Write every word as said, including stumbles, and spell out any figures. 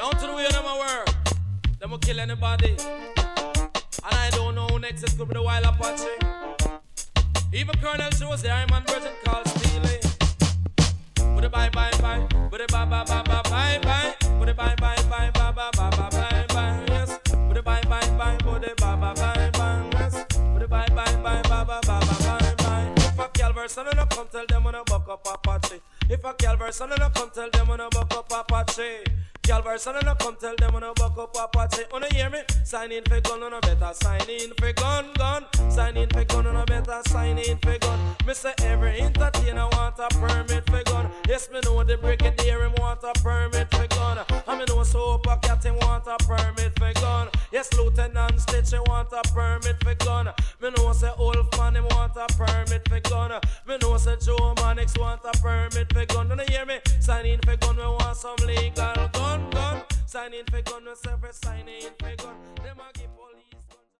Down to the way them a work. Them will kill anybody. And I don't know who next. It could be the Wild Apache. Even Colonel shows the Iron Man version called Steely. Put it bye bye bye. Put it bye bye bye bye bye bye. Put it bye bye bye bye bye bye bye bye bye. Yes. Put it bye bye bye. Put it bye bye bye bye. Yes. Put it bye bye bye bye bye bye bye bye. If a Calvary son no come tell them when I buck up Apache. If a Calvary son no come tell them when I buck up Apache. Calvary son no come tell them when I buck up Apache. Wanna hear me? Sign in for gun, no better sign in for gun, gun. Sign in for gun, no better sign in for gun. Me say every entertainer want a permit for gun. Yes, me know the brigadier him want a permit for gun. And me know Sopa Cat him want a permit for gun. Yes, Lieutenant Stitch he want a permit for gun. Me know say Wolfman him want a permit for gun. Me know say Joe Mannix want a permit for gun. Don't you hear me? Sign in for gun, we want some legal gun, gun. Sign in for gun, we say for sign in for gun. Them a give